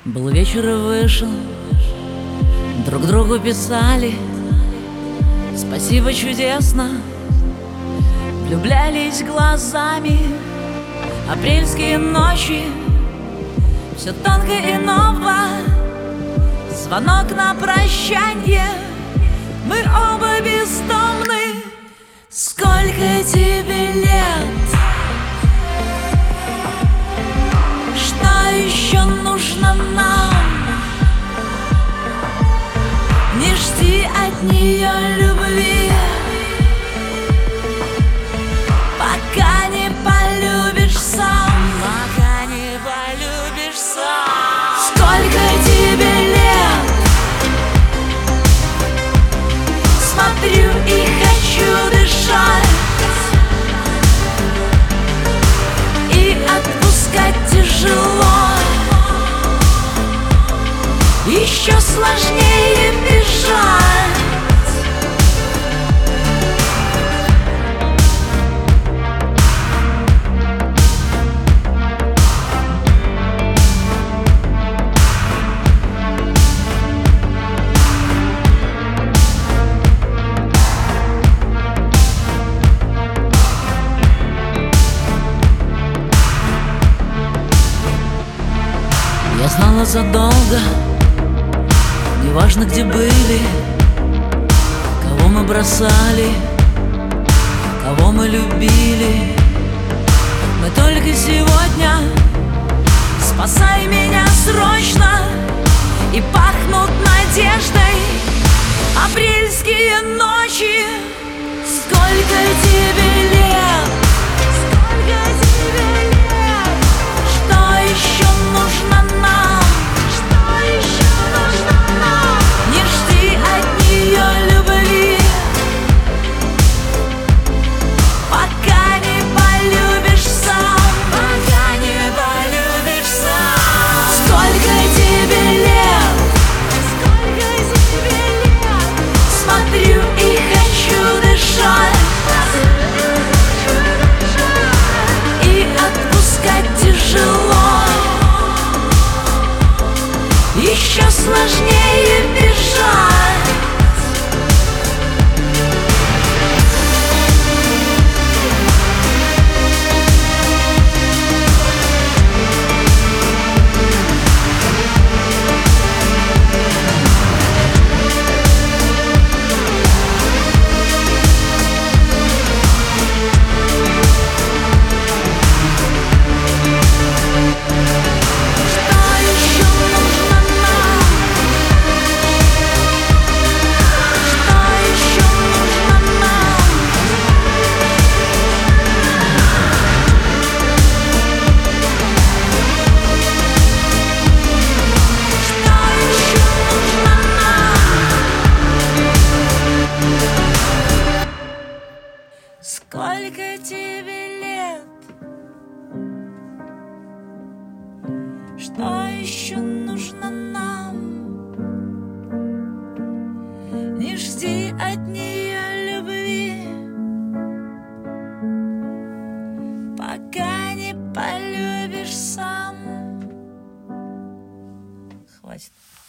Был вечер и вышел, друг другу писали спасибо чудесно, влюблялись глазами. Апрельские ночи, все тонко и ново, звонок на прощанье, мы оба бездомны. Сколько тебе лет? Что еще нужно нам? Не жди от нее любви, пока не полюбишь сам. Пока не полюбишь сам. Сколько тебе лет? Смотрю и хочу дышать, и отпускать тяжело. Еще сложнее бежать. Я знала задолго, неважно, где были, кого мы бросали, кого мы любили. Мы только сегодня, спасай меня срочно, и пахнут надеждой апрельские ночи. Сколько тебе лет? Сколько тебе лет? Что еще нужно нам? Что еще нужно нам? Не жди от нее любви, пока не полюбишь сам. Пока не полюбишь сам. Сколько тебе лет? Сколько тебе лет? Смотрю и хочу дышать, и отпускать тяжело. Еще сложнее бежать. Сколько тебе лет? Что еще нужно нам? Не жди от нее любви, пока не полюбишь сам. Хватит.